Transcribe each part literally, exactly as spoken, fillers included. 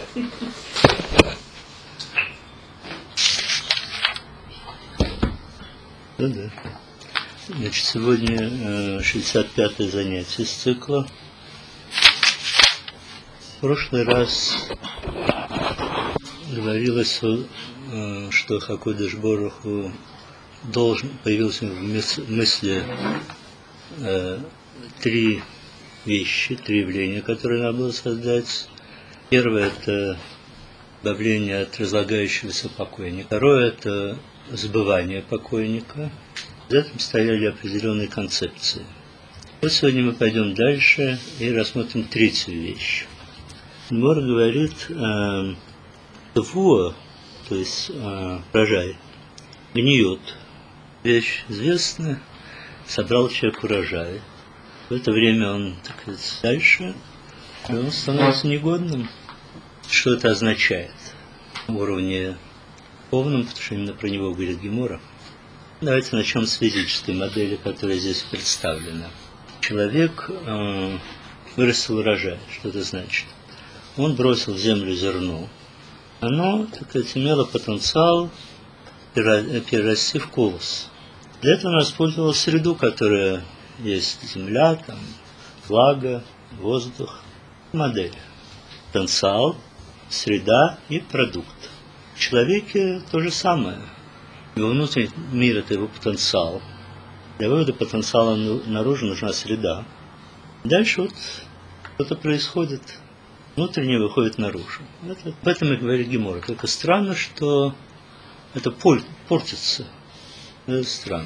Ну да. Значит, сегодня шестьдесят пятое занятие из цикла. В прошлый раз говорилось, что Хакодеш Борух Ху должен, появился в мысли э, три вещи, три явления, которые надо было создать. Первое – это избавление от разлагающегося покойника. Второе – это забывание покойника. За этим стояли определенные концепции. Вот сегодня мы пойдем дальше и рассмотрим третью вещь. Мор говорит, э, твуа, то есть э, урожай, гниет. Вещь известная, собрал человек урожай. В это время он, так сказать, дальше, и он становится негодным. Что это означает? На уровне духовном, потому что именно про него говорит Гемора. Давайте начнем с физической модели, которая здесь представлена. Человек э, вырастил урожай. Что это значит? Он бросил в землю зерно. Оно, так сказать, имело потенциал перерасти в колос. Для этого он использовал среду, которая есть: земля, там, влага, воздух. Модель. Потенциал, среда и продукт. В человеке то же самое. Его внутренний мир – это его потенциал. Для вывода потенциала наружу нужна среда. Дальше вот что-то происходит. Внутреннее выходит наружу. Это, об этом и говорит Гемора. Только странно, что это портится. Это странно.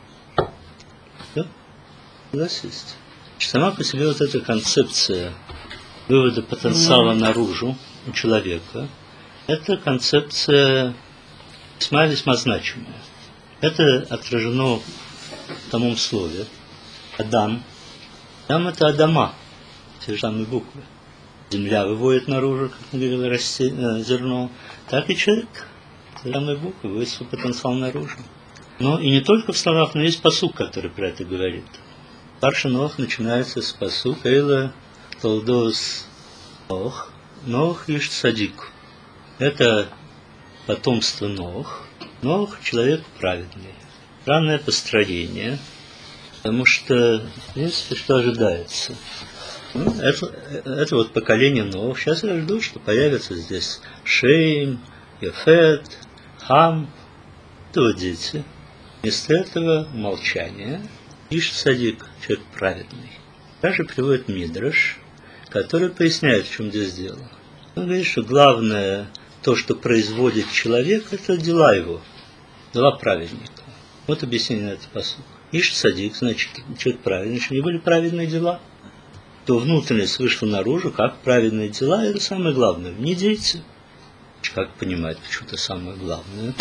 Да? Согласись. Сама по себе вот эта концепция вывода потенциала наружу у человека, это концепция весьма-весьма значимая. Это отражено в самом слове. Адам. Адам – это Адама. Те же самые буквы. Земля выводит наружу, как мы говорили, расти, э, зерно. Так и человек. Те самые буквы выводит свой потенциал наружу. Но и не только в словах, но есть пасук, который про это говорит. Парша Ноах начинается с пасук Эйла Толдос Ноах. Ноах иш цадик. Это потомство Ноах. Ноах – человек праведный. Странное построение, потому что, в принципе, что ожидается? Ну, это, это вот поколение Ноах. Сейчас я жду, что появятся здесь Шейм, Яфет, Хам. Это вот дети. Вместо этого молчание. Иш садик, человек праведный. Даже приводит Мидраш, который поясняет, в чем здесь дело. Он говорит, что главное, то, что производит человек, это дела его, дела праведника. Вот объяснение на этот посуд. Иш садик, значит, человек праведный. Если не были праведные дела, то внутренность вышла наружу, как праведные дела, это самое главное. Не дети. Как понимать, почему-то самое главное.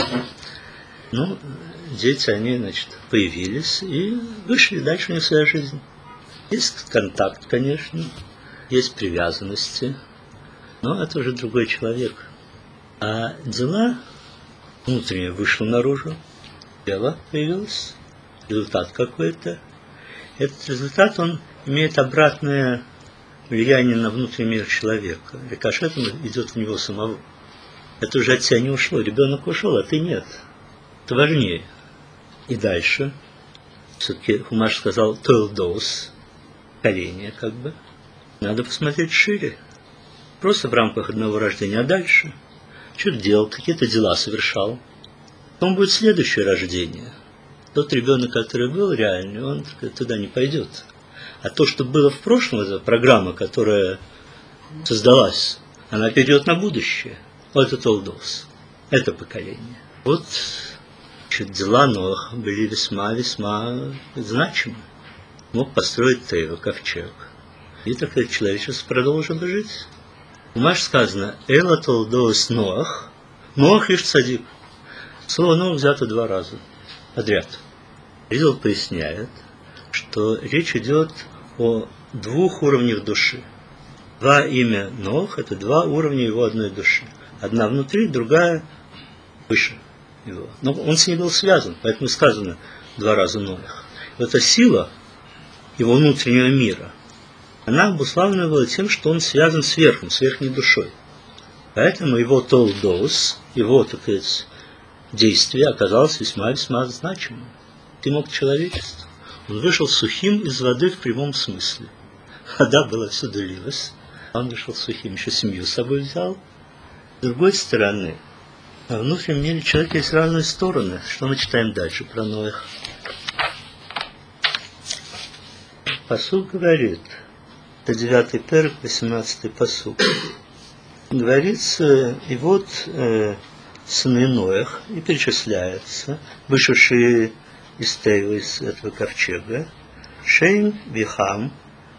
Ну, дети, они, значит, появились и вышли, дальше у них своя жизнь. Есть контакт, конечно, есть привязанности, но это уже другой человек. А дела внутреннее вышло наружу, дело появилось, результат какой-то. Этот результат, он имеет обратное влияние на внутренний мир человека. Рикошетом идет в него самого. Это уже от тебя не ушло. Ребенок ушел, а ты нет. Это важнее. И дальше, все-таки Хумаш сказал «толдос», поколение как бы. Надо посмотреть шире. Просто в рамках одного рождения. А дальше? Что-то делал, какие-то дела совершал. Потом будет следующее рождение. Тот ребенок, который был реальный, он туда не пойдет. А то, что было в прошлом, эта программа, которая создалась, она перейдет на будущее. Вот это толдос. Это поколение. Вот дела Ноаха были весьма-весьма значимы. Мог построить Тейва, ковчег. И так как человечество продолжило жить. У Маш сказано «Эла толдос Ноах». Ноах иш цадик. Слово Ноах взято два раза подряд. Ризл поясняет, что речь идет о двух уровнях души. Два имя Ноах – это два уровня его одной души. Одна внутри, другая выше его. Но он с ней был связан, поэтому сказано два раза Ноах. Эта сила его внутреннего мира, она обуславлена была тем, что он связан с верхом, с верхней душой. Поэтому его толдос, его, так сказать, действие оказалось весьма-весьма значимым. Тимок человечества. Он вышел сухим из воды в прямом смысле. Вода была всюду лилась. Он вышел сухим, еще семью с собой взял. С другой стороны, во внутреннем мире человека есть разные стороны. Что мы читаем дальше про Ноах? Пасук говорит, это девятый перек, восемнадцатый пасук. Говорится, и вот э, сыны Ноах, и перечисляется, вышедшие из Тева, из этого ковчега, Шейм, Вихам,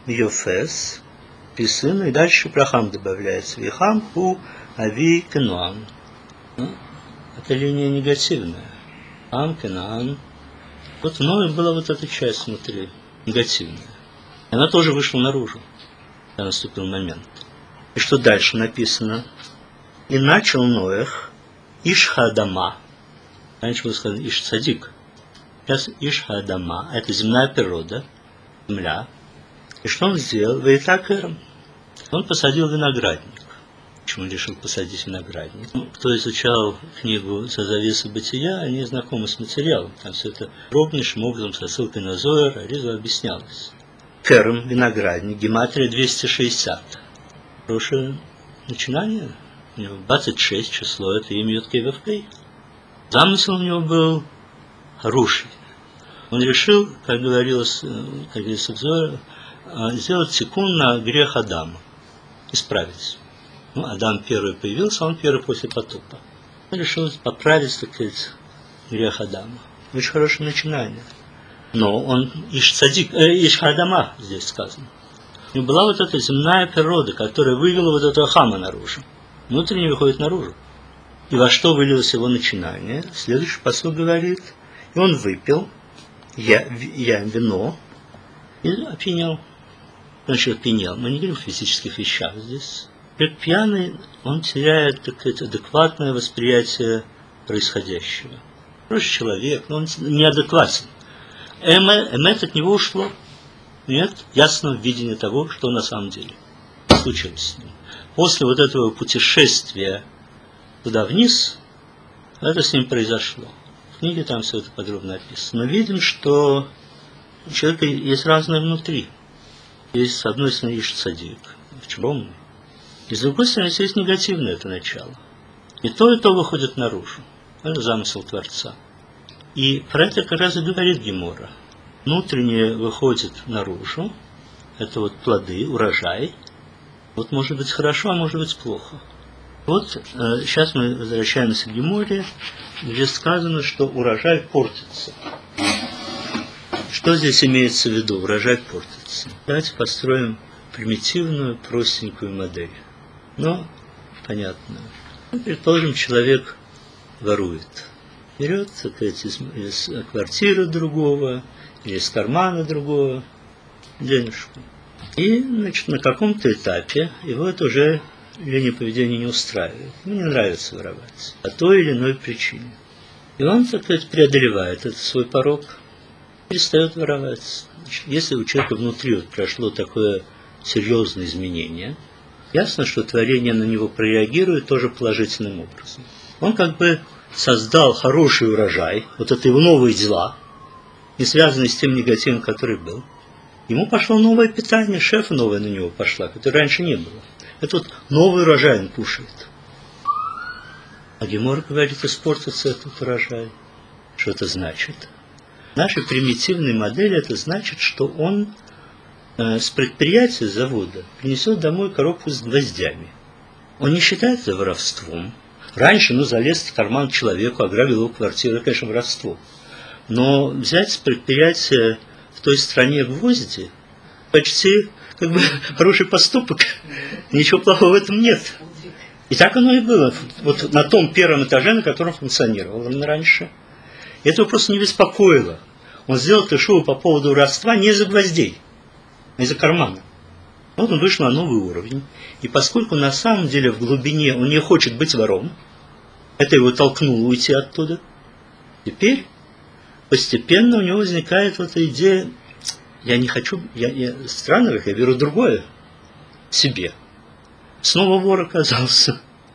Йофес, и сыны, и дальше про Хам добавляется, Вихам, Ху, Ави, Кенуан. Ну, это линия негативная. Хам, Кенуан. Вот в Ноах была вот эта часть внутри, негативная. Она тоже вышла наружу, когда наступил момент. И что дальше написано? И начал Ноах Ишхадама. Раньше было сказано Иш-Цадик. Сейчас Ишхадама. Это земная природа, земля. И что он сделал? Вейтакером. Он посадил виноградник. Почему он решил посадить виноградник? Ну, кто изучал книгу «За завесу бытия», они знакомы с материалом. Там все это ровнейшим образом со ссылкой на Зоар, Аризу объяснялось. Керм, виноградник, гематрия двести шестьдесят. Хорошее начинание. У него двадцать шесть число, это имя Йод-Кей-Вав-Кей. Замысел у него был хороший. Он решил, как говорилось, как говорится в Зоаре, сделать тикун на грех Адама. Исправить. Ну, Адам первый появился, он первый после потопа. Он решил поправить, так сказать, грех Адама. Очень хорошее начинание. Но он Иш-Цадик, э, Иш-Хадама здесь сказано. У него была вот эта земная природа, которая вывела вот этого Хама наружу. Внутренне выходит наружу. И во что вылилось его начинание? Следующий посыл говорит, и он выпил я, я вино и опьянел. Значит, опьянел. Мы не говорим о физических вещах здесь. Как пьяный, он теряет так сказать, адекватное восприятие происходящего. Просто человек, но он неадекватен. Эмет от него ушло. Нет ясного видения того, что на самом деле случилось с ним. После вот этого путешествия туда вниз, это с ним произошло. В книге там все это подробно описано. Но видим, что у человека есть разное внутри. Есть, с одной стороны, Иш-Цадик, в черном. И с другой стороны, есть негативное это начало. И то, и то выходит наружу. Это замысел Творца. И про это как раз и говорит Гемора. Внутреннее выходит наружу. Это вот плоды, урожай. Вот может быть хорошо, а может быть плохо. Вот э, сейчас мы возвращаемся к Геморе, где сказано, что урожай портится. Что здесь имеется в виду? Урожай портится. Давайте построим примитивную, простенькую модель. Но понятную. Предположим, человек ворует. Берет, так сказать, из, из квартиры другого, или из кармана другого денежку. И, значит, на каком-то этапе его это уже линия поведения не устраивает. Ему не нравится воровать. По той или иной причине. И он, так сказать, преодолевает этот свой порог, перестает воровать. Значит, если у человека внутри вот прошло такое серьезное изменение, ясно, что творение на него прореагирует тоже положительным образом. Он как бы создал хороший урожай, вот это его новые дела, не связанные с тем негативом, который был. Ему пошло новое питание, шефа новая на него пошла, которой раньше не было. Это вот новый урожай он кушает. А Гемора говорит, испортится этот урожай. Что это значит? В нашей примитивной модели это значит, что он э, с предприятия, с завода, принесет домой коробку с гвоздями. Он не считает это воровством. Раньше, ну, залез в карман человеку, ограбил его квартиру, это, конечно, воровство. Но взять с предприятия в той стране гвозди почти как бы хороший поступок. Ничего плохого в этом нет. И так оно и было. Вот на том первом этаже, на котором функционировал он раньше. И этого просто не беспокоило. Он сделал тышеву по поводу воровства не из-за гвоздей, а из-за кармана. Вот он вышел на новый уровень. И поскольку на самом деле в глубине он не хочет быть вором, это его толкнуло уйти оттуда, теперь постепенно у него возникает вот эта идея, я не хочу, я, я, странно, как я беру другое себе. Снова вор оказался.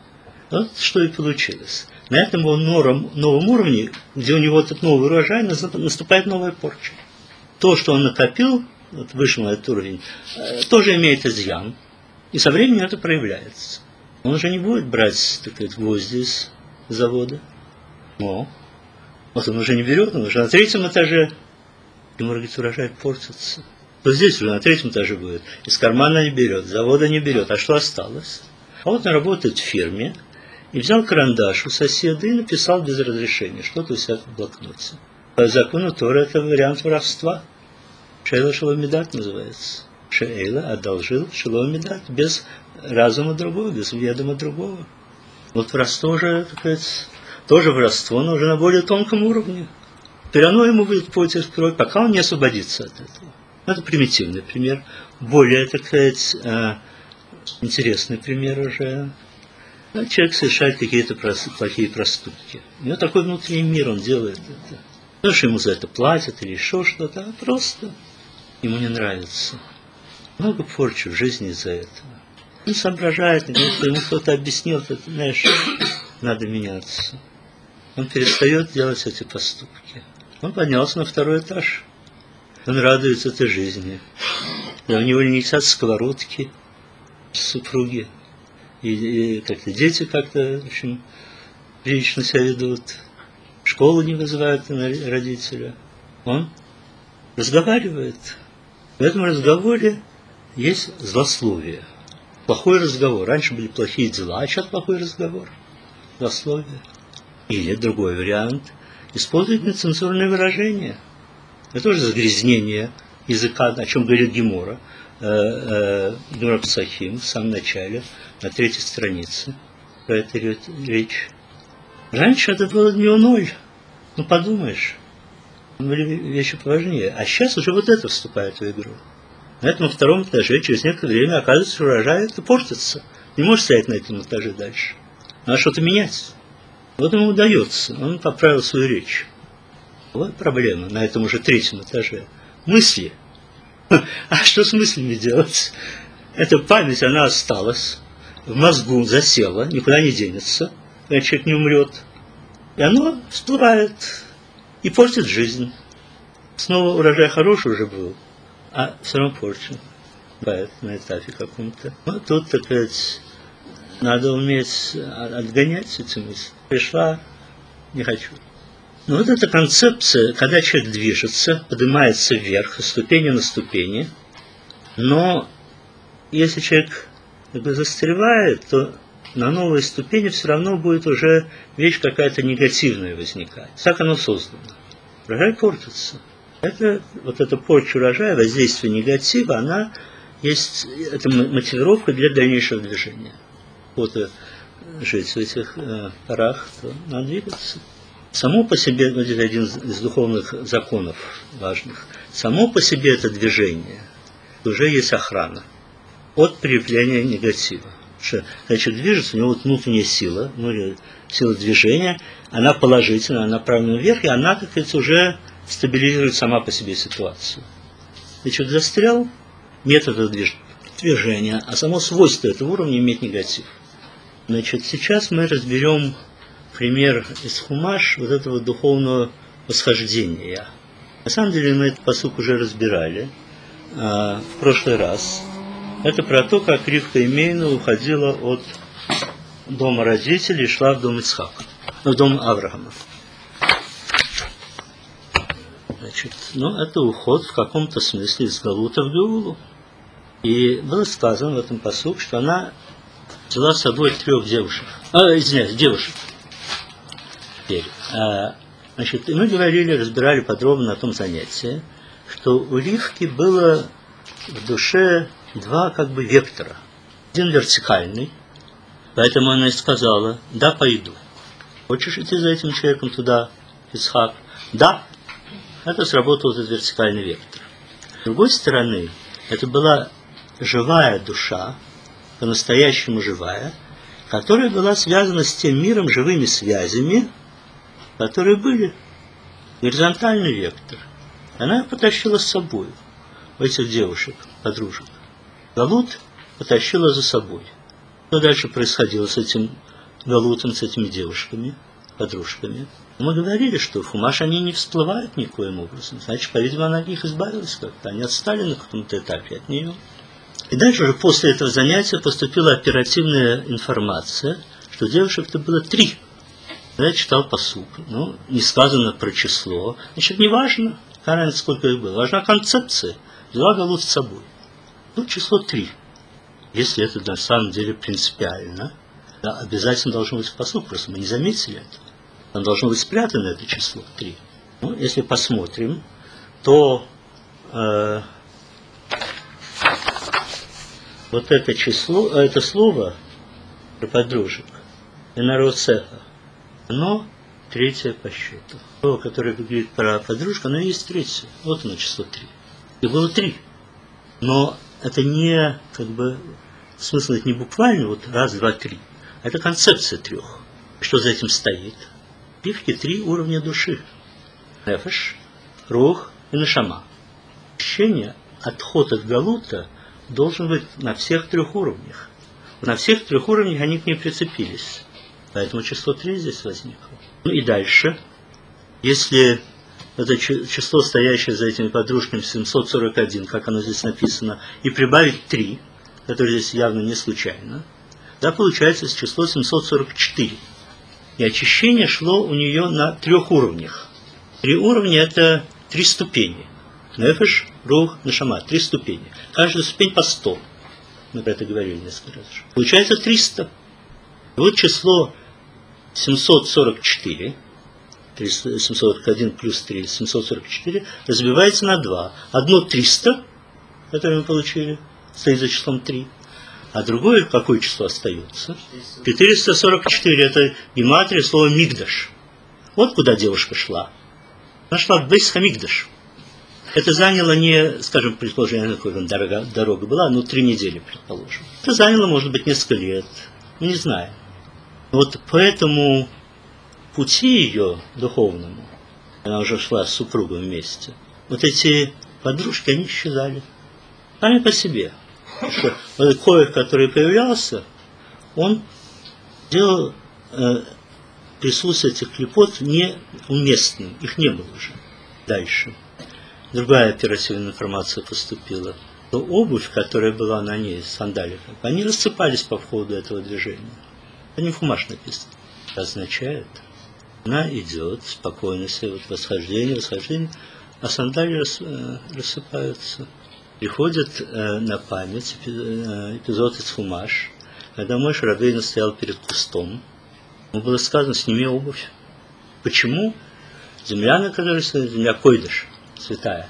Вот что и получилось. На этом новом, новом уровне, где у него этот новый урожай, наступает новая порча. То, что он накопил, вот вышел на этот уровень, тоже имеет изъян. И со временем это проявляется. Он уже не будет брать, так сказать, гвозди из завода. Но вот он уже не берет, он уже на третьем этаже. Ему, говорит, урожай портится. Вот здесь уже на третьем этаже будет. Из кармана не берет, завода не берет. А что осталось? А вот он работает в фирме. И взял карандаш у соседа и написал без разрешения что-то у себя в блокноте. По закону Торы это вариант воровства. Шейла Шеломидат называется. Шейла одолжил Шеломидат без разума другого, без ведома другого. Вот воровство уже, так сказать, тоже воровство, но уже на более тонком уровне. Теперь оно ему будет пойти вперед, пока он не освободится от этого. Это примитивный пример. Более, так сказать, интересный пример уже. Человек совершает какие-то плохие проступки. У него такой внутренний мир, он делает это. Не то, что ему за это платят или еще что-то, а просто ему не нравится. Много порчи в жизни из-за этого. Он соображает, ему кто-то объяснил, что, знаешь, надо меняться. Он перестает делать эти поступки. Он поднялся на второй этаж. Он радуется этой жизни. Да, у него не висят сковородки, супруги. И, и как-то дети как-то, в общем, прилично себя ведут. В школу не вызывают родителя. Он разговаривает. В этом разговоре есть злословие. Плохой разговор. Раньше были плохие дела, а сейчас плохой разговор. Злословие. Или другой вариант. Использует нецензурные выражения. Это тоже загрязнение языка, о чем говорит Гемора. Гемора Псахим в самом начале, на третьей странице. Про это речь. Раньше это было днем ноль. Ну, подумаешь. Были вещи поважнее. А сейчас уже вот это вступает в игру. На этом втором этаже через некоторое время оказывается, что урожай это портится. Не может стоять на этом этаже дальше. Надо что-то менять. Вот ему удается. Он поправил свою речь. Вот проблема на этом уже третьем этаже. Мысли. А что с мыслями делать? Эта память, она осталась. В мозгу засела, никуда не денется. Когда человек не умрет. И оно всплывает и портит жизнь. Снова урожай хороший уже был, а все равно порчен. Бывает на этапе каком-то. Ну, тут, так сказать, надо уметь отгонять эти мысли. Пришла, не хочу. Но вот эта концепция, когда человек движется, поднимается вверх, ступени на ступени, но если человек как бы застревает, то на новой ступени все равно будет уже вещь какая-то негативная возникать. Так оно создано. Урожай портится. Это, вот эта порча урожая, воздействие негатива, она есть, это мотивировка для дальнейшего движения. Вот жить в этих э, парах, то надо двигаться. Само по себе, вот это один из духовных законов важных, само по себе это движение, уже есть охрана от проявления негатива. Что, когда человек движется, у него вот внутренняя сила, внутренняя сила движения, она положительная, она направлена вверх, и она, как говорится, уже стабилизирует сама по себе ситуацию. Если человек застрял, нет этого движения, а само свойство этого уровня иметь негатив. Значит, сейчас мы разберем пример из Хумаш вот этого духовного восхождения. На самом деле мы этот пасук уже разбирали а, в прошлый раз. Это про то, как Ривка Имейна уходила от дома родителей и шла в дом Ицхака, в дом Авраама. Значит, ну, это уход в каком-то смысле из Галута в Геулу. И было сказано в этом пасуке, что она взяла с собой трех девушек. А, извиняюсь, девушек. Теперь, а, значит, и мы говорили, разбирали подробно на том занятии, что у Ривки было в душе два как бы вектора. Один вертикальный, поэтому она и сказала: да, пойду. Хочешь идти за этим человеком туда, Ицхак? Да. Это сработал этот вертикальный вектор. С другой стороны, это была живая душа, по-настоящему живая, которая была связана с тем миром, живыми связями, которые были. Горизонтальный вектор. Она потащила с собой этих девушек, подружек. Галут потащила за собой. Что дальше происходило с этим галутом, с этими девушками, подружками. Мы говорили, что в Хумаш они не всплывают никоим образом. Значит, по-видимому, она от них избавилась как-то. Они отстали на каком-то этапе от нее. И дальше уже после этого занятия поступила оперативная информация, что девушек-то было три. Я читал пасук. Ну, не сказано про число. Значит, не важно, сколько их было. Важна концепция. Взяла галут с собой. Ну, число три. Если это на самом деле принципиально, да, обязательно должно быть в пасук. Просто мы не заметили этого. Там должно быть спрятано это число три. Ну, если посмотрим, то э, вот это число, это слово про подружек, Энароцеха, оно третье по счету. Слово, которое говорит про подружку, оно есть третье. Вот оно, число три. И было три. Но это не, как бы, смысл это не буквально, вот раз, два, три. Это концепция трех. Что за этим стоит? В Ривке три уровня души. Нефеш, рух и нешама. Ощущение, отход от галута должен быть на всех трех уровнях. На всех трех уровнях они к ней прицепились. Поэтому число три здесь возникло. Ну и дальше, если это число, стоящее за этими подружками, семьсот сорок один, как оно здесь написано, и прибавить три, которое здесь явно не случайно, да, получается число семьсот сорок четыре. И очищение шло у нее на трех уровнях. Три уровня – это три ступени. Нефеш, рух, нешама. Три ступени. Каждая ступень по сто. Мы про это говорили несколько раз. Получается триста. И вот число семьсот сорок четыре, семьсот сорок один плюс три, семьсот сорок четыре, разбивается на два. Одно триста, которое мы получили, стоит за числом три. А другое, какое число остается? четыреста сорок четыре, это гематрия слова мигдаш. Вот куда девушка шла. Она шла в Бейс-Хамикдаш. Это заняло не, скажем, предположение, какая там дорога, дорога была, но три недели, предположим. Это заняло, может быть, несколько лет. Мы не знаем. Вот по этому пути ее духовному, она уже шла с супругом вместе, вот эти подружки, они исчезали. Сами по себе. Что вот Коэх, который появлялся, он делал э, присутствие этих клипот неуместным. Их не было уже. Дальше. Другая оперативная информация поступила. То обувь, которая была на ней, сандали, они рассыпались по ходу этого движения. Это не в Хумаш написано. Это означает, она идет спокойно себе, вот восхождение, восхождение, а сандали рас, э, рассыпаются. Приходит э, на память эпизод из Хумаш, когда Моше Рабейну стоял перед кустом. Ему было сказано: сними обувь. Почему? Земля, на которой стоит, земля Койдыш, святая.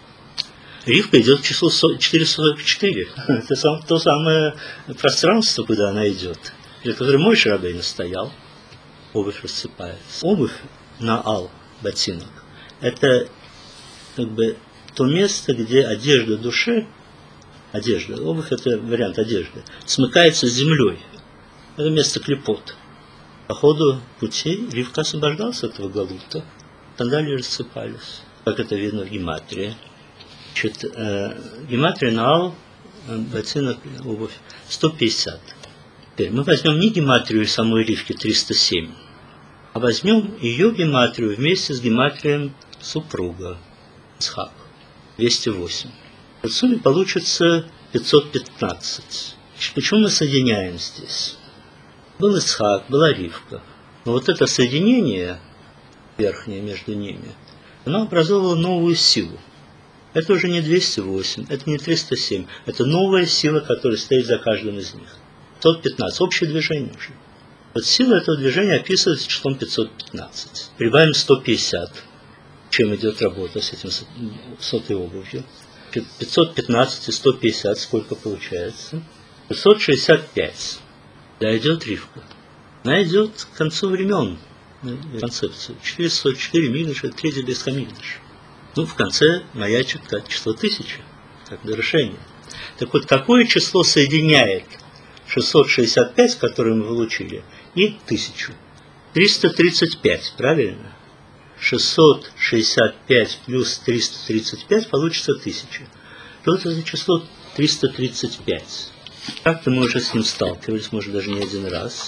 Ривка идет к числу четыреста сорок четыре. Это сам, то самое пространство, куда она идет, перед которым Моше Рабейну стоял. Обувь рассыпается. Обувь на ал, ботинок, это как бы то место, где одежда души, одежда, обувь это вариант одежды, смыкается с землей. Это место клипот. По ходу пути Ривка освобождался от этого галута, сандали рассыпались, как это видно в гематрии. Значит, э, гематрия на ал, ботинок, обувь сто пятьдесят. Теперь мы возьмем не гематрию самой Ривки триста семь, а возьмем ее гематрию вместе с гематрием супруга Ицхак. двести восемь. В сумме получится пятьсот пятнадцать. Почему мы соединяем здесь? Был Ицхак, была Ривка. Но вот это соединение верхнее между ними, оно образовало новую силу. Это уже не двести восемь, это не триста семь. Это новая сила, которая стоит за каждым из них. пятьсот пятнадцать. Общее движение уже. Вот сила этого движения описывается числом пятьсот пятнадцать. Прибавим сто пятьдесят. Чем идет работа с этим сотой обувью. пятьсот пятнадцать и сто пятьдесят сколько получается? шестьсот шестьдесят пять. Да, идет Ривка. Она идет к концу времен. Концепцию. четыреста сорок четыре мигдаш, это третий Бейс-Хамикдаш. Ну, в конце маячит как число тысячи, как довершение. Так вот, какое число соединяет шестьсот шестьдесят пять, которое мы получили, и тысячу? триста тридцать пять, правильно? шестьсот шестьдесят пять плюс триста тридцать пять получится тысяча. Что это за число триста тридцать пять? Как-то мы уже с ним сталкивались, может даже не один раз.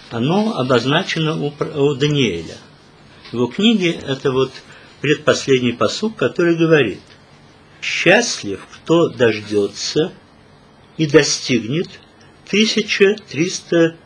оно обозначено у, у Даниэля. В его книге это вот предпоследний пасук, который говорит: «Счастлив, кто дождется и достигнет тысяча триста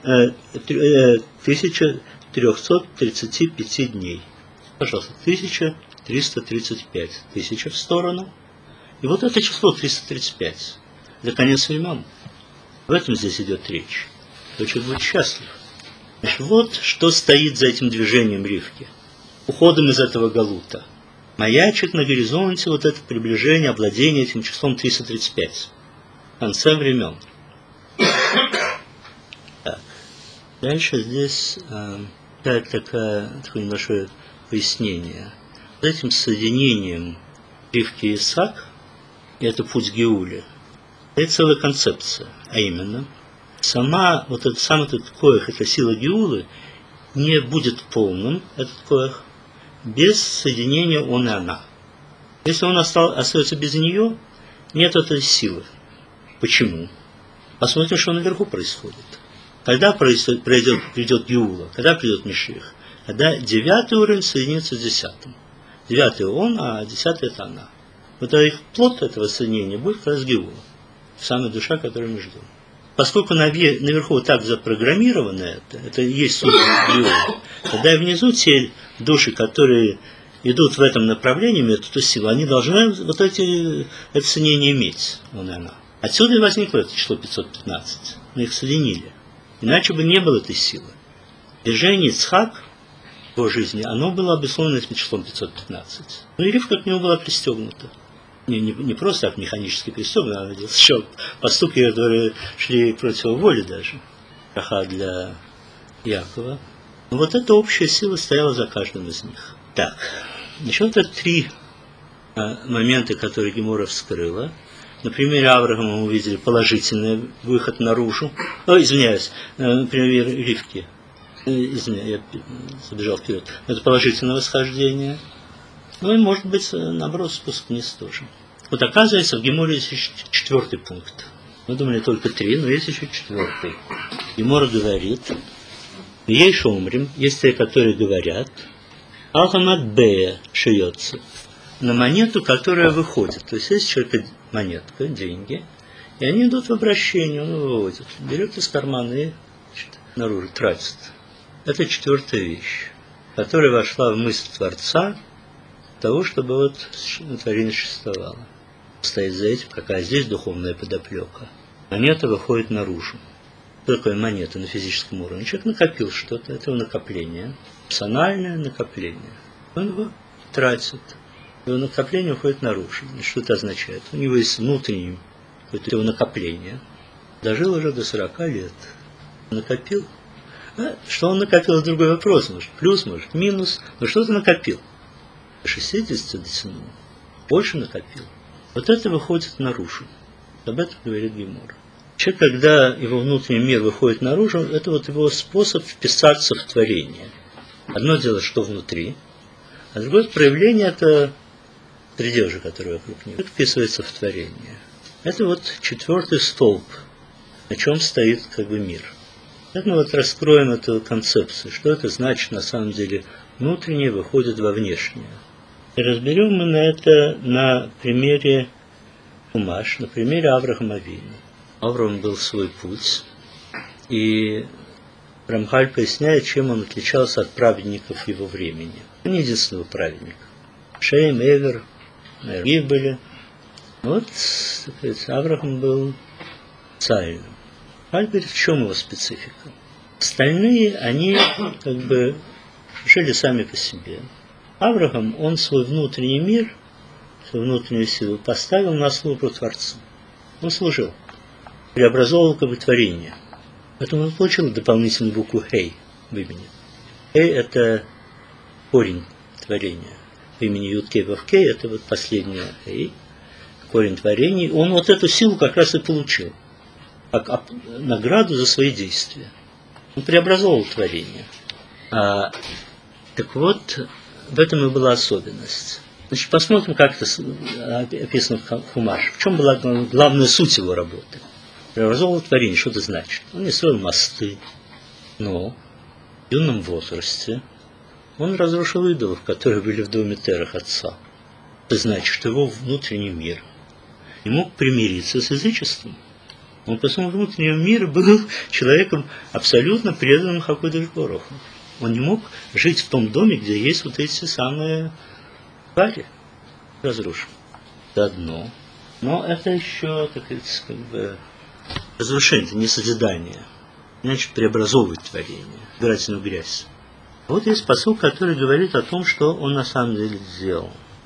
тридцати пяти дней». Пожалуйста, тысяча триста тридцать пять. Тысяча в сторону. И вот это число триста тридцать пять. Это конец времен. В этом здесь идет речь. Кто человек будет счастлив. Значит, вот что стоит за этим движением Ривки. Уходом из этого галута. Маячит на горизонте вот это приближение, овладение этим числом триста тридцать пять. В конце времен. Так. Дальше здесь э, такое, такое небольшое пояснение. Вот этим соединением Ривки и Исаак, и это путь Геули, это целая концепция, а именно, сама, вот этот, сам этот коэх, эта сила Геулы, не будет полным, этот коэх, без соединения он и она. Если он остал, остается без нее, нет этой силы. Почему? Посмотрим, что наверху происходит. Когда пройдет, придет Геула, когда придет Мишиах? Когда девятый уровень соединится с десятым. Девятый он, а десятый это она. Вот их плод этого соединения будет как раз Геула. Самая душа, которую мы ждем. Поскольку наверху так запрограммировано это, это и есть суть Геула, тогда и внизу те души, которые идут в этом направлении, имеют эту силу, они должны вот эти, это соединение иметь, он и она. Отсюда и возникло это число пятьсот пятнадцать. Мы их соединили. Иначе бы не было этой силы. Движение Ицхак в его жизни, оно было обусловлено этим числом пятьсот пятнадцать. Но и Ривка к нему была пристегнута. Не, не, не просто так механически пристегнута, она делала еще поступки, которые шли против воли даже. Браха для Якова. Но вот эта общая сила стояла за каждым из них. Так, еще вот это три а, момента, которые Гемора вскрыла. На примере Авраама мы увидели положительный выход наружу. О, извиняюсь, на примере Ривки. Извиняюсь, я забежал вперед. Это положительное восхождение. Ну и, может быть, наоборот, спуск вниз тоже. Вот оказывается, в Геморе есть еще четвертый пункт. Мы думали только три, но есть еще четвертый. Гемора говорит: ей шумрим, есть те, которые говорят, алхамат бея шьется, на монету, которая выходит. То есть есть человека монетка, деньги, и они идут в обращение, он его выводит, берет из кармана и значит, наружу тратит. Это четвертая вещь, которая вошла в мысль Творца того, чтобы вот творение существовало. Стоит за этим, какая здесь духовная подоплека. Монета выходит наружу. Что такое монета на физическом уровне? Человек накопил что-то, это его накопление, персональное накопление. Он его тратит. Его накопление уходит наружу. И что это означает? У него есть внутреннее какое-то его накопление. Дожил уже до сорока лет. Накопил. А что он накопил, это другой вопрос. Может, плюс, может, минус. Но что-то накопил. До шестидесяти дотянул. Больше накопил. Вот это выходит наружу. Об этом говорит Гемора. Человек, когда его внутренний мир выходит наружу, это вот его способ вписаться в творение. Одно дело, что внутри, а другое проявление – это среде уже, которая вокруг него, вписывается в творение. Это вот четвертый столб, на чем стоит как бы мир. Так мы вот раскроем эту концепцию, что это значит на самом деле внутреннее выходит во внешнее. И разберем мы на это на примере Хумаш, на примере Авраама Авину. Авраам был свой путь, и Рамхаль поясняет, чем он отличался от праведников его времени. Не единственного праведника. Шейм, Эвер, другие были. Вот, так сказать, Авраам был царем. Рамхаль говорит, в чем его специфика. Остальные, они как бы жили сами по себе. Авраам, он свой внутренний мир, свою внутреннюю силу поставил на службу Творцу. Он служил, преобразовывал как бы творение. Поэтому он получил дополнительную букву «Хей» в имени. «Хей» – это корень творения. В имени Юд-Кей Вав-Кей – это вот последнее «Хей», корень творения. Он вот эту силу как раз и получил, как награду за свои действия. Он преобразовывал творение. А, так вот, в этом и была особенность. Значит, посмотрим, как это описано в Хумаше. В чем была главная суть его работы? Преобразовывал творение, что это значит? Он не строил мосты, Но в юном возрасте он разрушил идолов, которые были в доме Терах отца. Это значит, что его внутренний мир не мог примириться с язычеством. Он по своему внутреннему миру был человеком абсолютно преданным Хакодеш Боруху. Он не мог жить в том доме, где есть вот эти самые твари. Разрушил. Это одно. Но это еще, так сказать, как бы разрушение, это не созидание. Значит, преобразовывать творение, избирательную грязь. Вот есть пасук, который говорит о том, что он на самом деле сделал.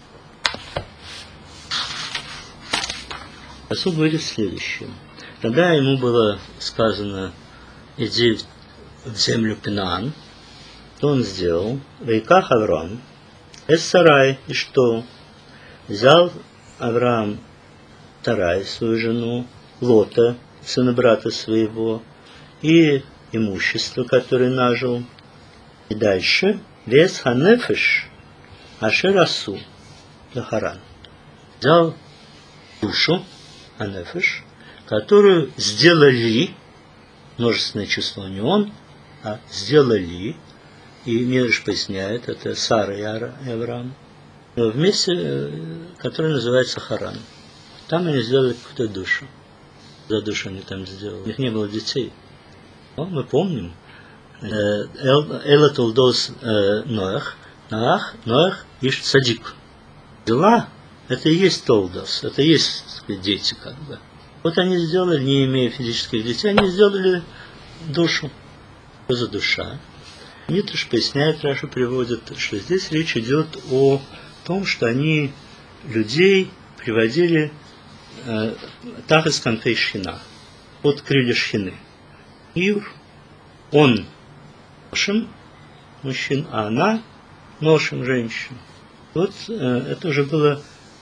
Пасук говорит следующее. Когда ему было сказано, иди в землю Кнаан, то он сделал, Вейках Авраам, эс Сарай, и что? Взял Авраам Тарай, свою жену, Лота, сына брата своего, и имущество, которое нажил. И дальше, вес ханефеш, ашерасу, лахаран. Взял душу, ханефеш, которую сделали, множественное число не он, а сделали, и Мидраш поясняет, это Сара и Авраам, в месте, которое называется Харан. Там они сделали какую-то душу. За душу они там сделали. У них не было детей. Но мы помним, Эла Толдос Ноах, Ноах, Ноах иш Цадик. Дела, это и есть Толдос, это и есть, так сказать, дети как бы. Вот они сделали, не имея физических детей, они сделали душу. Что за душа? Мидраш поясняет, Раша приводит, что здесь речь идет о том, что они людей приводили э, тахас канфей шхина, под крылья шхины. Ир, он ношим мужчин, а она ношим женщин. Вот э, это уже было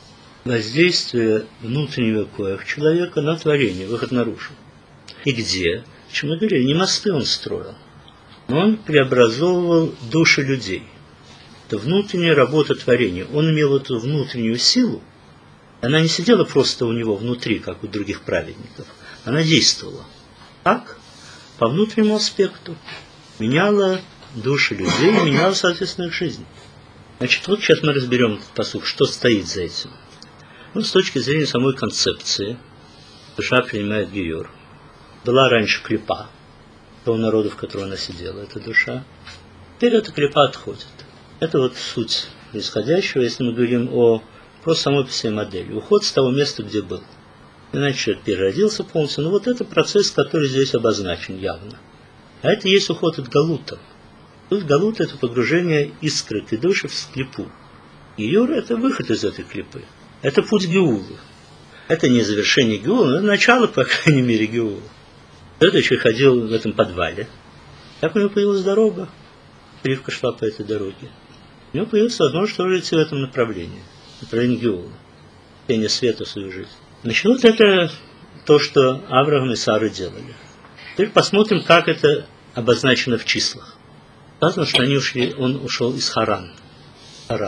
воздействие внутреннего коях человека на творение, выход наружу. И где? Чем мы говорили, не мосты он строил, но он преобразовывал души людей. Это внутренняя работа творения. Он имел эту внутреннюю силу. Она не сидела просто у него внутри, как у других праведников. Она действовала. Так, по внутреннему аспекту. Меняла души людей, меняла, соответственно, их жизнь. Значит, вот сейчас мы разберем этот пасук, что стоит за этим. Ну, с точки зрения самой концепции, душа принимает гиюр. Была раньше клипа, того народа, в котором она сидела, эта душа. Теперь эта клипа отходит. Это вот суть происходящего, если мы говорим о просто самой по себе модели. Уход с того места, где был. Иначе человек переродился полностью. Но вот это процесс, который здесь обозначен явно. А это и есть уход от галута. То есть галут – это погружение искры этой души в клипу. Гиюр – это выход из этой клипы. Это путь геулы. Это не завершение геулы, но это начало, по крайней мере, геулы. Этот человек ходил в этом подвале. Так у него появилась дорога. Ривка шла по этой дороге. У него появилась возможность тоже идти в этом направлении. Направление геулы. Тени света в свою жизнь. Значит, вот это то, что Авраам и Сара делали. Теперь посмотрим, как это обозначено в числах. Сказано, что они ушли, он ушел из Харан. Харан.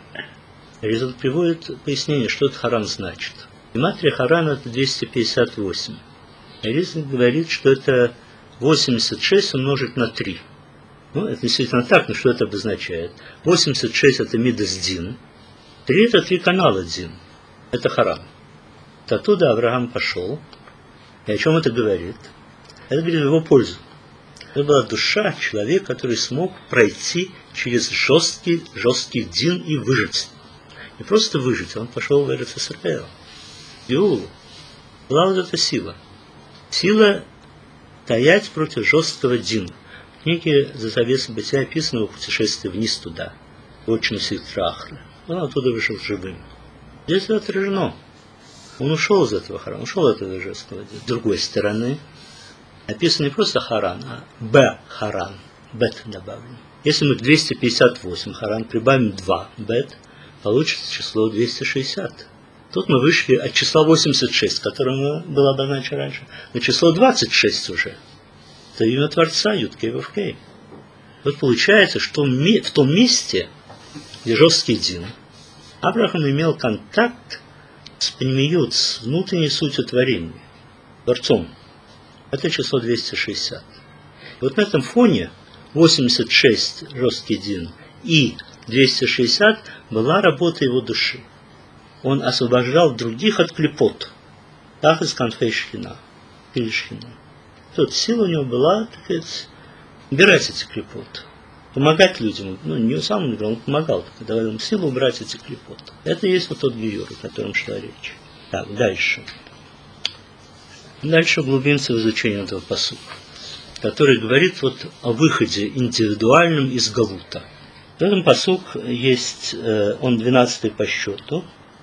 Резон приводит пояснение, что это Харан значит. Гематрия Харана это двести пятьдесят восемь. Резон говорит, что это восемьдесят шесть умножить на три. Ну, это действительно так, но что это обозначает? восемьдесят шесть это Мидас Дин. три это три канала Дин. Это Харан. Оттуда Авраам пошел. И о чем это говорит? Это говорит в его пользу. Это была душа, человек, который смог пройти через жесткий, жесткий Дин и выжить. Не просто выжить, он пошел в Эрец Исраэль. Геулу. Была вот эта сила. Сила стоять против жесткого Дина. В книге «За завесой бытия» описано его путешествие вниз туда, в отчину Сихтрахра. Он оттуда вышел живым. Здесь это отражено. Он ушел из этого Харана, ушел от этого жесткого Дина. С другой стороны, написано не просто Харан, а Б Харан. Бет добавлен. Если мы к двести пятьдесят восемь Харан прибавим два Бет, получится число двести шестьдесят. Тут мы вышли от числа восемьдесят шесть, которое было обозначено раньше, на число двадцать шесть уже. Это имя Творца, Юд-Кей Вав-Кей. Вот получается, что в том месте, где жесткий Дин, Авраам имел контакт с Пнемиют, с внутренней сутью творения, Творцом. Это число двести шестьдесят. Вот на этом фоне восемьдесят шесть жесткий дин и двести шестьдесят была работа его души. Он освобождал других от клепот. Так из конфей шхина, или шхина. Тут сила у него была, так сказать, убирать эти клепот. Помогать людям. Ну, не сам он играл, он помогал. Давай ему силу убрать эти клепот. Это и есть вот тот гиюр, о котором шла речь. Так, дальше. Дальше углубимся в изучение этого пасука, который говорит вот о выходе индивидуальном из галута. В этом пасук есть, он двенадцатый по счету.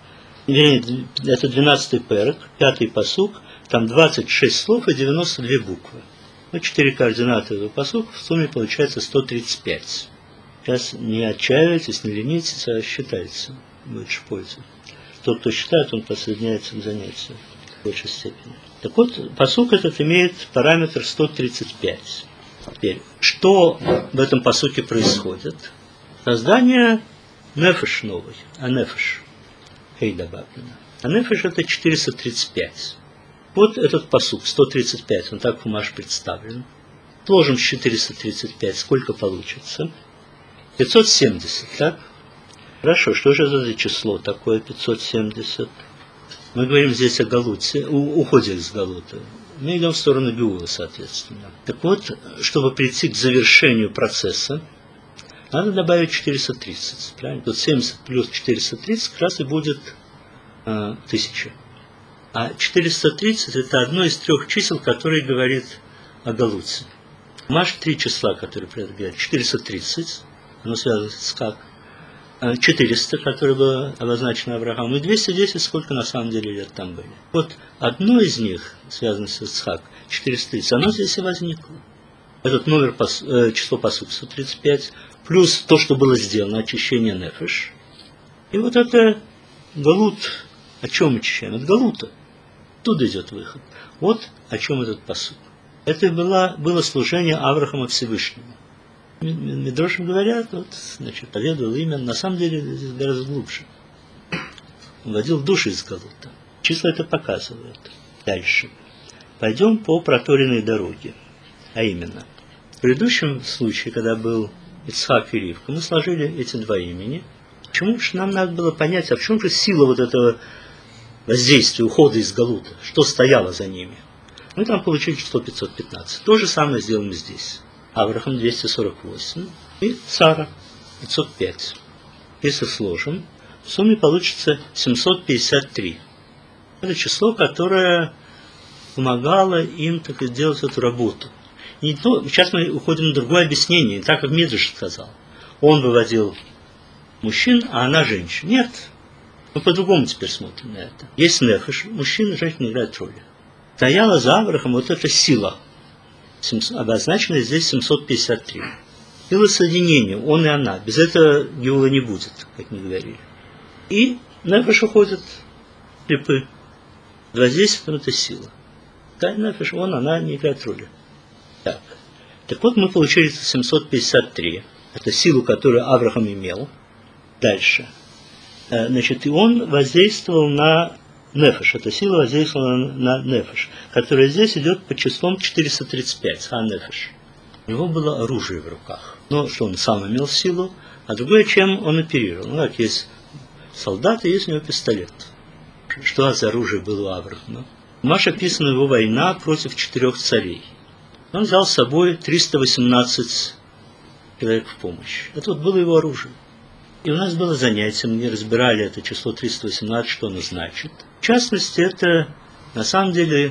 Это двенадцатый перек, пятый пасук, там двадцать шесть слов и девяносто две буквы. Ну, четыре координаты этого пасука, в сумме получается сто тридцать пять. Сейчас не отчаивайтесь, не ленитесь, а считайте, больше пользы. Тот, кто считает, он присоединяется к занятию в большей степени. Так вот, пасук этот имеет параметр сто тридцать пять. Теперь, что в этом пасуке происходит? Создание нефеш новой, а нефеш, хей добавлено. А нефеш это четыреста тридцать пять. Вот этот пасук, сто тридцать пять, он так в Хумаш представлен. Сложим с четыреста тридцать пять, сколько получится? пятьсот семьдесят, так? Хорошо, что же это за число такое пятьсот семьдесят? Мы говорим здесь о галуте, у, уходе из галута. Мы идем в сторону Геула, соответственно. Так вот, чтобы прийти к завершению процесса, надо добавить четыреста тридцать. Правильно? Тут семьдесят плюс четыреста тридцать как раз и будет э, тысяча. А четыреста тридцать это одно из трех чисел, которые говорит о галуте. Маш три числа, которые говорят. четыреста тридцать, оно связано с как? четыреста, которое было обозначено Авраамом, и двести десять, сколько на самом деле лет там были. Вот одно из них, связанное с Ицхак, четыреста тридцать, оно здесь и возникло. Этот номер, э, число пасук сто тридцать пять, плюс то, что было сделано, очищение нефеш. И вот это галут, о чем очищаем? От галута. Оттуда идет выход. Вот о чем этот пасук. Это было, было служение Авраама Всевышнему. Мидрошим говорят, вот, значит, поведал имя, на самом деле здесь гораздо глубже. Он вводил души из галута. Числа это показывают. Дальше. Пойдем по проторенной дороге. А именно, в предыдущем случае, когда был Ицхак и Ривка, мы сложили эти два имени. Почему же нам надо было понять, а в чем же сила вот этого воздействия, ухода из галута? Что стояло за ними? Мы там получили число пятьсот пятнадцать. То же самое сделаем здесь. Авраам двести сорок восемь и Сара пятьсот пять. Если сложим, в сумме получится семьсот пятьдесят три. Это число, которое помогало им так и делать эту работу. И то, сейчас мы уходим на другое объяснение, не так, как Мидраш сказал. Он выводил мужчин, а она женщин. Нет. Мы по-другому теперь смотрим на это. Есть нефеш, мужчина и женщина играют роли. Стояла за Авраамом вот эта сила, обозначенная здесь семьсот пятьдесят три. Сила соединения, он и она. Без этого Геула не будет, как мы говорили. И нефеш уходит слепы. Воздействие это сила. Да, нефеш, он, она не играет роли. Так. Так вот, мы получили семьсот пятьдесят три. Это силу, которую Авраам имел. Дальше. Значит, и он воздействовал на нефеш. Эта сила воздействовала на, на нефеш, которая здесь идет по числом четыреста тридцать пять. А нефеш. У него было оружие в руках. Но что он сам имел силу, а другое, чем он оперировал. Ну, как есть солдат, и есть у него пистолет. Что за оружие было у Авраама? В Маше описана его война против четырех царей. Он взял с собой триста восемнадцать человек в помощь. Это вот было его оружие. И у нас было занятие, мы разбирали это число триста восемнадцать, что оно значит. В частности, это на самом деле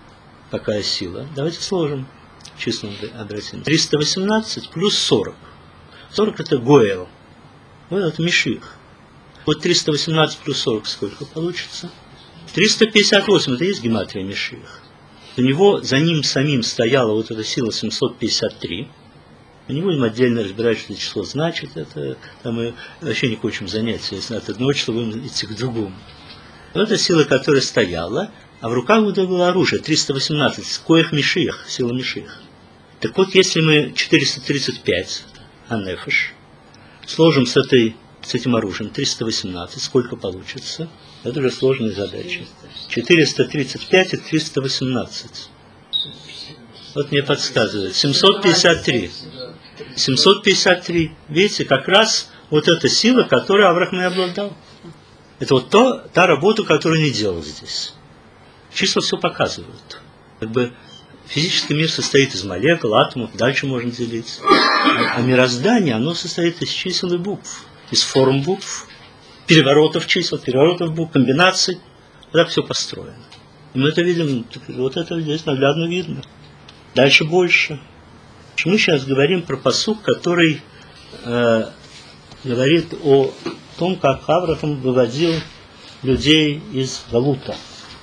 какая сила. Давайте сложим число, обратим. триста восемнадцать плюс сорок. сорок это Гоэл. Вот это Миших. Вот триста восемнадцать плюс сорок сколько получится? триста пятьдесят восемь, это есть гематрия Миших. У него, за ним самим стояла вот эта сила семьсот пятьдесят три. Мы не будем отдельно разбирать, что это число значит. Это там мы вообще не хочем заняться. Если от одного числа будем идти к другому. Вот эта сила, которая стояла, а в руках было оружие триста восемнадцать, коих Мишиях, сила Мишиях. Так вот, если мы четыреста тридцать пять, анефеш, сложим с, этой, с этим оружием триста восемнадцать, сколько получится? Это уже сложная задача. четыреста тридцать пять и триста восемнадцать. Вот мне подсказывают. семьсот пятьдесят три. семьсот пятьдесят три. Видите, как раз вот эта сила, которой Авраам и обладал. Это вот то, та работа, которую не делал здесь. Числа все показывают. Как бы физический мир состоит из молекул, атомов, дальше можно делиться. А, а мироздание, оно состоит из чисел и букв, из форм букв, переворотов чисел, переворотов букв, комбинаций. Так все построено. И мы это видим, вот это здесь наглядно видно. Дальше больше. Мы сейчас говорим про пасук, который э, говорит о том, как Авраам выводил людей из Галута.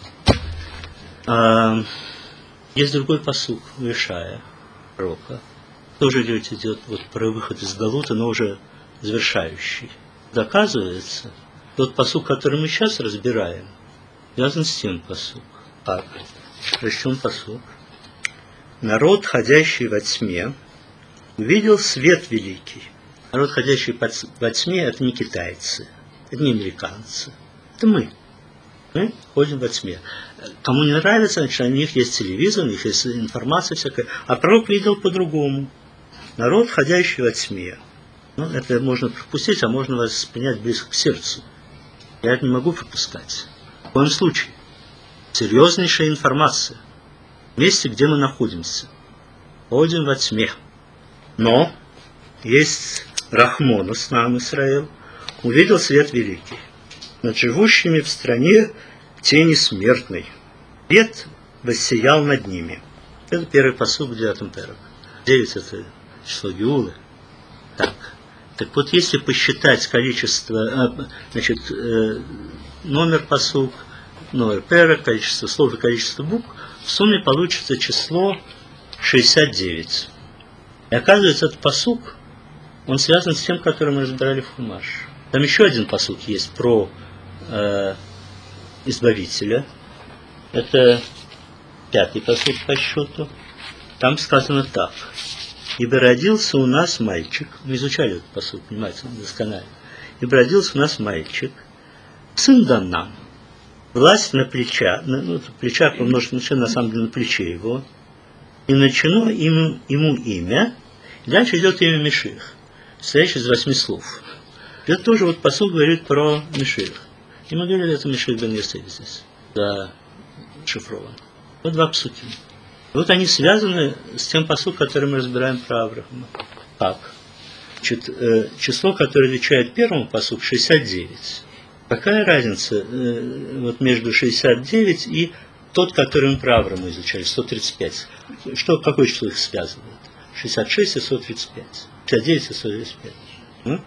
А, есть другой пасук у Ишая, пророка. Тоже речь идет вот про выход из Галута, но уже завершающий. Доказывается, тот пасук, который мы сейчас разбираем, связан с тем пасук. Как? Причем пасук. Народ, ходящий во тьме, увидел свет великий. Народ, ходящий во тьме, это не китайцы, это не американцы, это мы. Мы ходим во тьме. Кому не нравится, значит, у них есть телевизор, у них есть информация всякая. А пророк видел по-другому. Народ, ходящий во тьме. Ну, это можно пропустить, а можно воспринять близко к сердцу. Я это не могу пропускать. В коем случае. Серьезнейшая информация. В месте, где мы находимся. Ходим во тьме. Но есть Рахмон, Снам Исраил, увидел свет великий. Над живущими в стране тени смертной. Свет воссиял над ними. Это первый пасук в девятом перек. Девять это число Геулы. Так. Так вот, если посчитать количество, значит, номер пасук, номер перек, количество слов и количество букв, в сумме получится число шестьдесят девять. И оказывается, этот пасук, он связан с тем, который мы разбирали в Хумаш. Там еще один пасук есть про э, Избавителя. Это пятый пасук по счету. Там сказано так. «Ибо родился у нас мальчик». Мы изучали этот пасук, внимательно, досконально. «Ибо родился у нас мальчик, сын дан нам, власть на плеча», ну, плеча помножить на на самом деле на плече его, и начено ему, ему имя, и дальше идет имя Мешиах, состоящее из восьми слов. Это тоже вот пасук говорит про Мешиах. И мы говорили, это Мешиах бен Йосеф здесь, да, шифрован. Вот два пасуки. Вот они связаны с тем пасук, который мы разбираем про Авраама. Как? Значит, число, которое отвечает первому пасуку, шестьдесят девять. Какая разница э, вот между шестьдесят девять и тот, который мы про Авраама изучали, сто тридцать пять? Что, какое число их связывает? шестьдесят шесть и сто тридцать пять. шестьдесят девять и сто тридцать пять. Ну?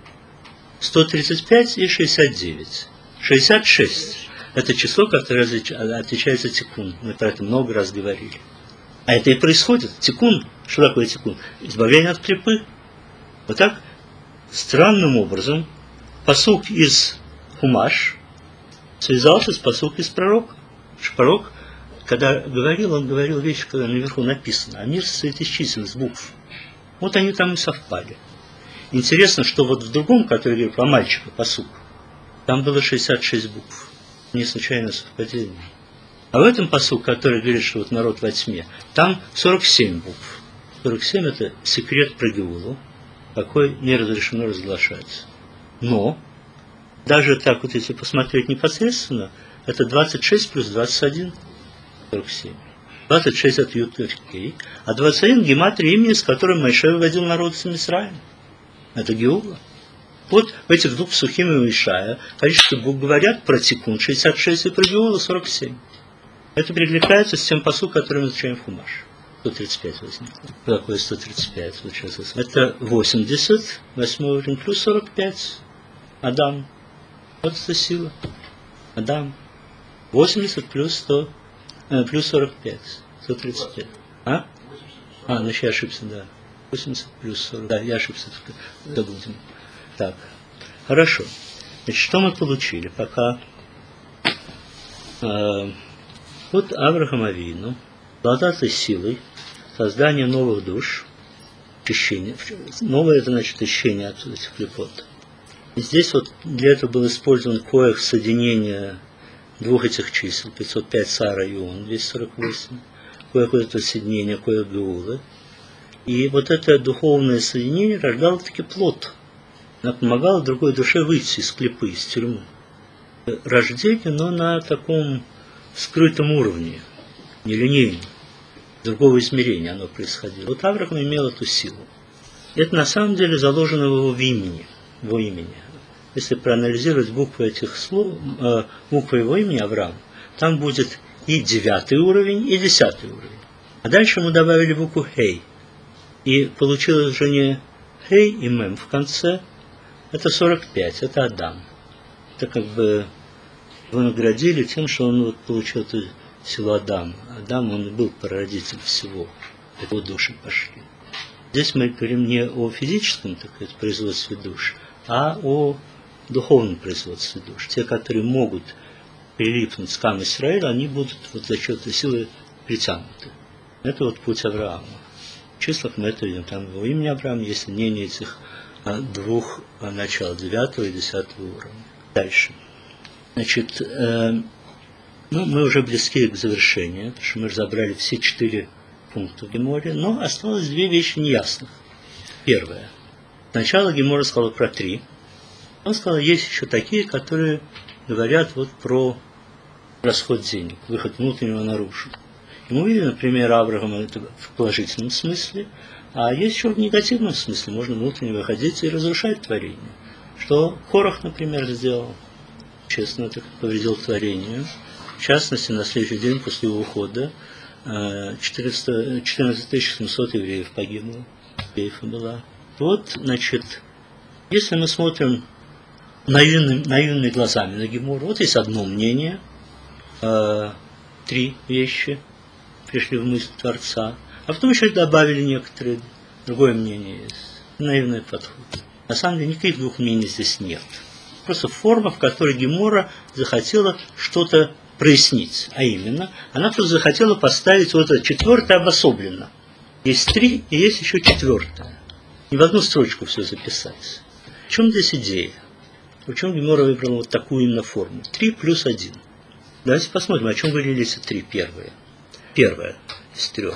сто тридцать пять и шестьдесят девять. шестьдесят шесть – это число, которое отвечает за тикун. Мы про это много раз говорили. А это и происходит. Тикун. Что такое тикун? Избавление от клипы. Вот так странным образом пасук из Хумаш связался с пасук из пророка. Пророк, когда говорил, он говорил вещи, когда наверху написано, а мир состоит из чисел, из букв. Вот они там и совпали. Интересно, что вот в другом, который говорил про мальчика, пасук, там было шестьдесят шесть букв. Не случайно совпадение. А в этом пасук, который говорит, что вот народ во тьме, там сорок семь букв. сорок семь это секрет про Геулу, какой не разрешено разглашать. Но даже так вот, если посмотреть непосредственно, это двадцать шесть плюс двадцать один, сорок семь. двадцать шесть от Ют-Кей, а двадцать один гематрия имени, с которым Моше выводил народ из Мисраима. Это Геула. Вот в этих двух пасухим и Ишая количество букв говорят про тикун шестьдесят шесть и про Геулу сорок семь. Это перекликается с тем пасук, который мы изучаем в Хумаш. сто тридцать пять возникло. Что такое сто тридцать пять? Вот сейчас это восемьдесят, восьмой уровень, плюс сорок пять. Адам. Вот эта сила. Адам. восемьдесят плюс сто, э, плюс сорок пять. сто тридцать пять. А? А, значит я ошибся, да. восемьдесят плюс сорок. Да, я ошибся. Добудем. Так. Хорошо. Значит, что мы получили? Пока... Э, вот Авраам Авину, обладатель силой, создания новых душ, очищение. Новое это значит очищение от этих клепот. И здесь вот для этого был использован коэх соединения двух этих чисел, пятьсот пять Сара и он, двести сорок восемь. какое-то соединение, какое-то геулы. И вот это духовное соединение рождало таки плод. Она помогала другой душе выйти из клепы, из тюрьмы. Рождение, но на таком скрытом уровне, нелинейном, другого измерения оно происходило. Вот Авраам имел эту силу. Это на самом деле заложено в его имени. В его имени. Если проанализировать буквы этих слов, э, буквы его имени Авраам, там будет и девятый уровень, и десятый уровень. А дальше мы добавили букву Хей. И получилось уже не Хей и Мем в конце, это сорок пять, это Адам. Это как бы его наградили тем, что он вот получил эту силу Адама. Адам, он и был прародитель всего. Его души пошли. Здесь мы говорим не о физическом, так сказать, производстве душ, а о духовном производстве душ. Те, которые могут прилипнуть к Ам Исраэлю, они будут вот за счет этой силы притянуты. Это вот путь Авраама. В числах мы это видим. Там его имя Авраам, есть мнение этих двух начал, девятого и десятого уровня. Дальше. Значит, э, ну, мы уже близки к завершению, потому что мы разобрали все четыре пункта в Геморе, но осталось две вещи неясных. Первое. Сначала Гемора сказала про три. Он сказал, есть еще такие, которые говорят вот про расход денег, выход внутреннего наружу. И мы видим, например, Авраама это в положительном смысле, а есть еще в негативном смысле. Можно внутренне выходить и разрушать творение. Что Корах, например, сделал. Честно, так повредил творению. В частности, на следующий день после его ухода четырнадцать тысяч семьсот евреев погибло. Евреев было. Вот, значит, если мы смотрим наивными, наивными глазами на Гемору, вот есть одно мнение, э, три вещи пришли в мысль Творца, а потом еще добавили некоторые, другое мнение есть, наивный подход. На самом деле никаких двух мнений здесь нет. Просто форма, в которой Гемора захотела что-то прояснить, а именно, она просто захотела поставить вот это четвертое обособленно. Есть три, и есть еще четвертое. Не в одну строчку все записать. В чем здесь идея? Почему Гемора выбрала вот такую именно форму? Три плюс один. Давайте посмотрим, о чем говорили эти три первые. Первое из трех.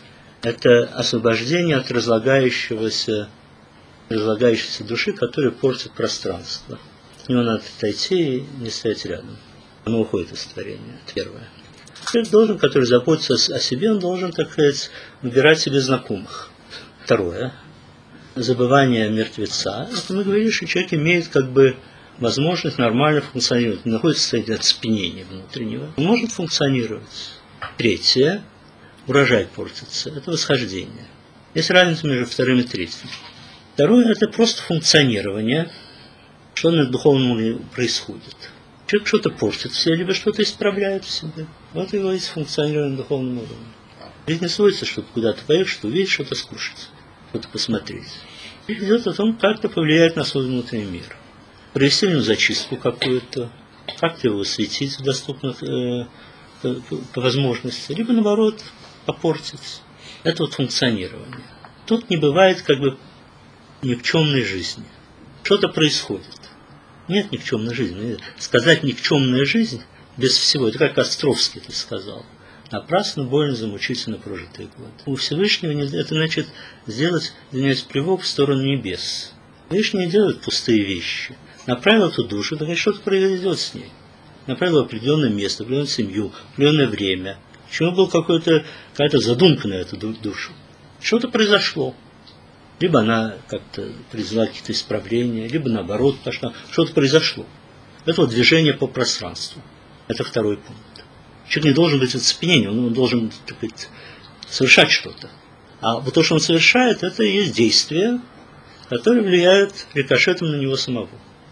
Это освобождение от разлагающегося, разлагающейся души, которая портит пространство. От него надо отойти и не стоять рядом. Оно уходит из творения. Это первое. Человек должен, который заботится о себе, он должен, так сказать, выбирать себе знакомых. Второе. Забывание мертвеца. Это мы говорили, что человек имеет как бы возможность нормально функционировать. Не находится в состоянии оцепенения внутреннего. Он может функционировать. Третье. Урожай портится. Это восхождение. Есть разница между вторым и третьим. Второе. Это просто функционирование. Что на духовном уровне происходит. Человек что-то портит в себе, либо что-то исправляет в себе. Вот его есть функционирование на духовном уровне. Ведь не сводится, чтобы куда-то поехать, что увидеть, что-то скушать, что-то посмотреть. И идет о том, как это повлияет на свой внутренний мир. Провести в нем зачистку какую-то, как-то его осветить в доступных э, по, по возможности, либо наоборот попортить. Это вот функционирование. Тут не бывает как бы никчемной жизни. Что-то происходит. Нет никчемной жизни. Сказать никчемная жизнь без всего, это как Островский это сказал. Напрасно, больно, замучительно прожитые годы. У Всевышнего это значит сделать, извиняюсь, плевок в сторону небес. Всевышний не делает пустые вещи. Направил эту душу, так что-то произойдет с ней. Направил в определенное место, определенную семью, определенное время. Почему была какая-то задумка на эту душу? Что-то произошло. Либо она как-то произвела какие-то исправления, либо наоборот пошла. Что-то произошло. Это вот движение по пространству. Это второй пункт. Человек не должен быть в оцепенении, он должен, так сказать, совершать что-то. А вот то, что он совершает, это и есть действие, которое влияет рикошетом на него самого.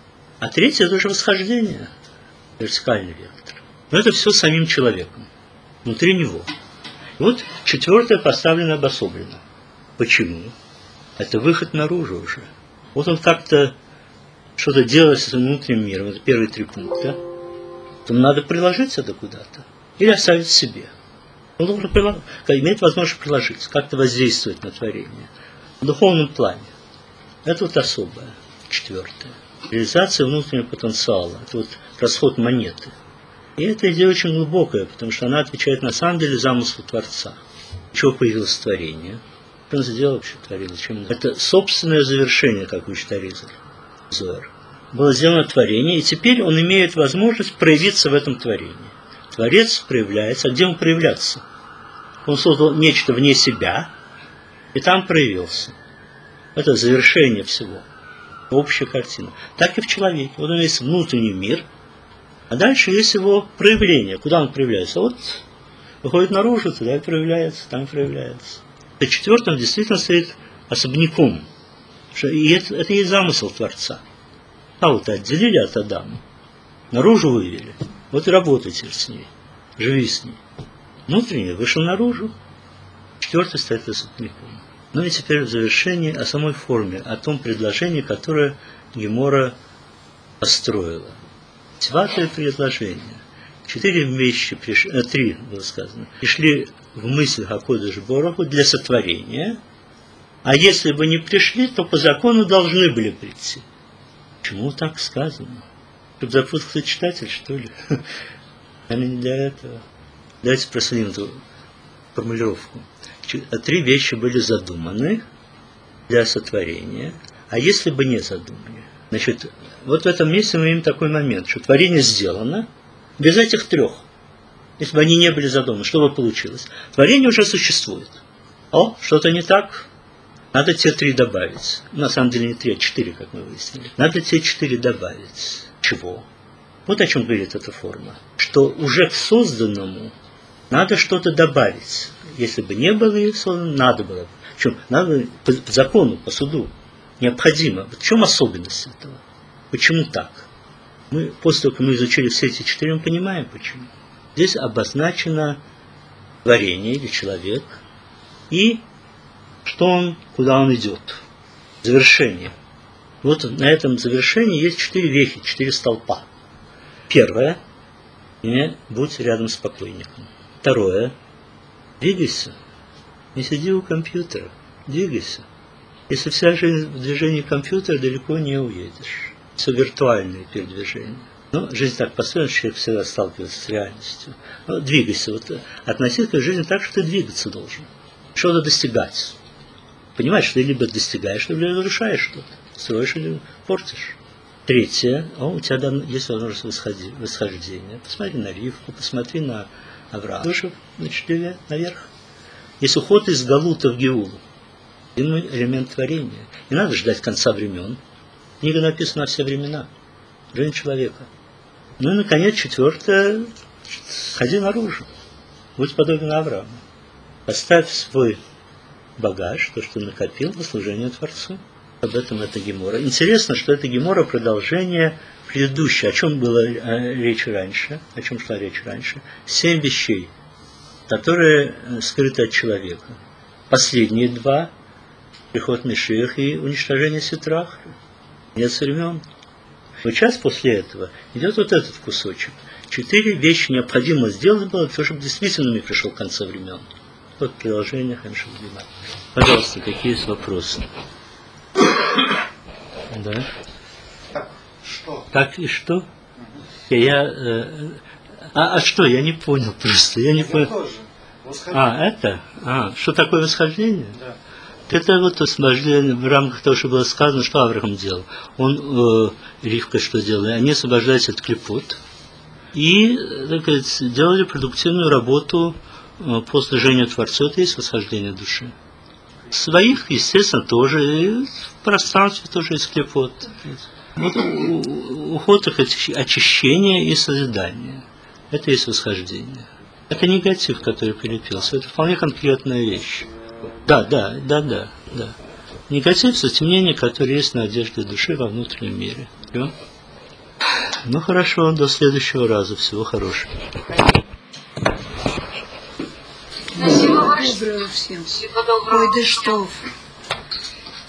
А третье – это уже восхождение, вертикальный вектор. Но это все самим человеком, внутри него. И вот четвертое поставлено обособленно. Почему? Это выход наружу уже. Вот он как-то что-то делает со своим внутренним миром. Это первые три пункта. То надо приложить это куда-то. Или оставить в себе. Он должен прилож... иметь возможность приложить, как-то воздействовать на творение. В духовном плане. Это вот особое. Четвертое. Реализация внутреннего потенциала. Это вот расход монеты. И эта идея очень глубокая, потому что она отвечает на самом деле замыслу Творца. чего появилось творение? Что он сделал вообще творил? Чем? Это собственное завершение, как учит Аризаль Зоар. Было сделано творение, и теперь он имеет возможность проявиться в этом творении. Творец проявляется. А где он проявляться? Он создал нечто вне себя, и там проявился. Это завершение всего. Общая картина. Так и в человеке. Вот у него есть внутренний мир, а дальше есть его проявление. Куда он проявляется? Вот выходит наружу, туда и проявляется, там проявляется. А четвертым действительно стоит особняком. И это, это и есть замысел Творца. А вот отделили от Адама, наружу вывели. Вот и работайте с ней, живи с ней. Внутренний вышел наружу, четвертый стоит особняком. Ну и теперь в завершении о самой форме, о том предложении, которое Гемора построила. Девятое предложение. Четыре вещи, пришли, э, три было сказано, пришли в мысль Акодеш Бороху для сотворения, а если бы не пришли, то по закону должны были прийти. Почему так сказано? Чтобы запутался читатель, что ли? Наверное, не для этого. Давайте проследим эту формулировку. Три вещи были задуманы для сотворения, а если бы не задумали? Значит, вот в этом месте мы имеем такой момент, что творение сделано без этих трех. Если бы они не были задуманы, что бы получилось? Творение уже существует. О, что-то не так? Надо те три добавить. На самом деле не три, а четыре, как мы выяснили. Надо те четыре добавить. Чего? Вот о чем говорит эта форма. Что уже к созданному надо что-то добавить. Если бы не было создано, надо было. Причем надо по закону, по суду. Необходимо. В чем особенность этого? Почему так? Мы, после того, как мы изучили все эти четыре, мы понимаем, почему. Здесь обозначено творение или человек и что он, куда он идет. Завершение. Вот на этом завершении есть четыре вехи, четыре столпа. Первое. Не будь рядом с покойником. Второе. Двигайся. Не сиди у компьютера. Двигайся. Если вся жизнь в движении компьютера, далеко не уедешь. Все виртуальные передвижения. Но жизнь так построена, что человек всегда сталкивается с реальностью. Но двигайся. Вот, относительно к жизни так, что ты двигаться должен. Что-то достигать. Понимаешь, что ты либо достигаешь, либо разрушаешь что-то. Строишь или портишь. Третье. О, у тебя есть возможность восхождения. Посмотри на Ривку, посмотри на Авраама. Выше, значит, наверх. Есть уход из Галута в Геулу. Элемент творения. Не надо ждать конца времен. Книга написана на все времена. Жизнь человека. Ну и, наконец, четвертое. Ходи наружу. Будь подобен Аврааму. Оставь свой багаж, то, что накопил во служение Творцу. Об этом это Гемора. Интересно, что это Гемора продолжение предыдущее. О чем была речь раньше? О чем шла речь раньше? Семь вещей, которые скрыты от человека. Последние два – приход Мешиаха и уничтожение Ситраха. Нет времен. Вот сейчас после этого идет вот этот кусочек. Четыре вещи необходимо сделать было, чтобы действительно не пришел конца времен. Вот приложение Ханшабдима. Пожалуйста, какие есть вопросы? Да. Так, что? Так и что? Угу. Я, э, а, а что? Я не понял просто. Я не я понял. Тоже. А, это? А, что такое восхождение? Да. Это вот освобождение в рамках того, что было сказано, что Авраам делал. Он, э, Ривка что делал? Они освобождались от клипот и, так сказать, делали продуктивную работу э, по служению Творцу. Это есть восхождение души. Своих, естественно, тоже, и в пространстве тоже есть клипот. Вот уход их очищения и созидания. Это есть восхождение. Это негатив, который прилепился. Это вполне конкретная вещь. Да, да, да, да, да. Негатив – затемнение, которое есть на одежде души во внутреннем мире. Да? Ну хорошо, до следующего раза. Всего хорошего. Спасибо большое всем. Ой, да что